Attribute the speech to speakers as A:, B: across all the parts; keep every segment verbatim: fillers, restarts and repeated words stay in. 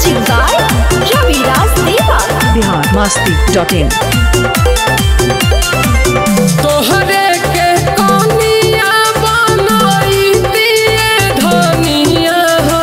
A: Music by Raviraj Deva.
B: Bihar मस्ती dot in.
C: तोहरे के कनिया बनाई दिए धनिया हो,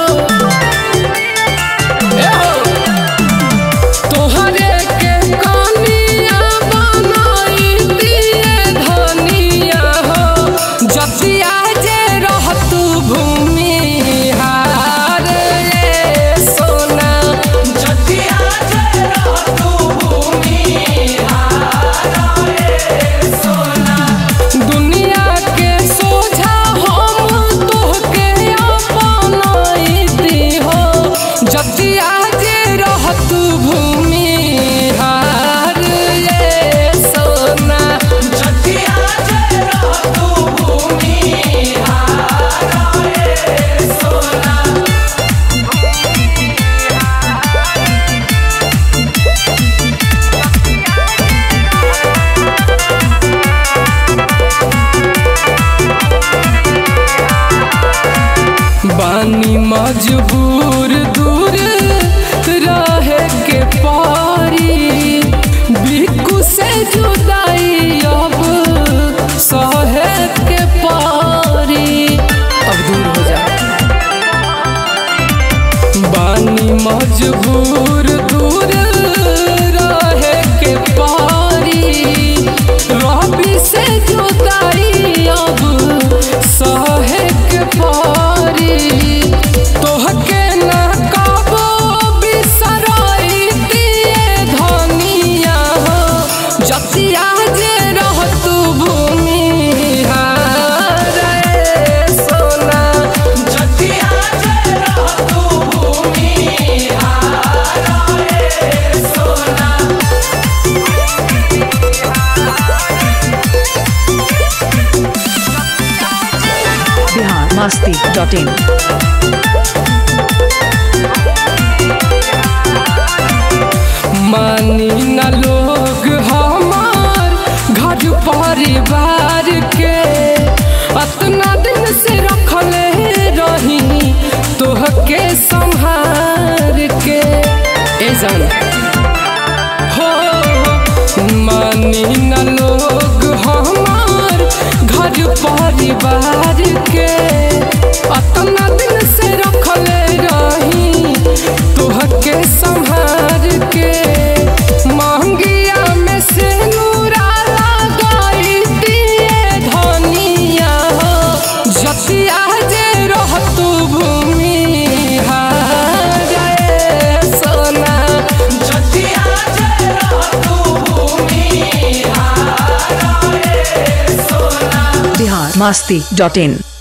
C: ए हो। तोहरे के कनिया बनाई दिए धनिया हो, जतिया जे रहतु भूमि हार ए सोना, जतिया जे रहतु भूमि हार ए सोना। दुनिया के सोझा हम तोहके अपनाइती हो, जतिया जे रहतु भूमि हार ए सोना, जतिया जे रहतु भूमि हार ए सोना। बानी मजबूर दूर रहे के पारी, बिकु से जुदाई अब सहे के पारी, अब दूर हो जा। बानी मजबूर दूर रहे के पारी, रवि से जुदाई अब सहे के पारी। तोहके ना कबो बिसराई दिए धनिया हो, जतिया जे रहतु भूमि हार ए सोना, जतिया जे रहतु भूमि हार ए सोना।
B: बिहार मस्ती डॉट इन।
C: मानी न लोग हमार घर परिवार के, अतना दिन से रखले रही तोहके संहार के, ए जान हो। मानी न लोग हमार घर परिवार के, अतना दिन से रखले रही तोहके संहार के। महंगिया में से नूरा लगाई दिए धनिया हो, जतिया जे रहतु भूमि हार ए सोना, जतिया जे रहतु भूमि हार ए सोना।
B: बिहार मस्ती डॉट इन।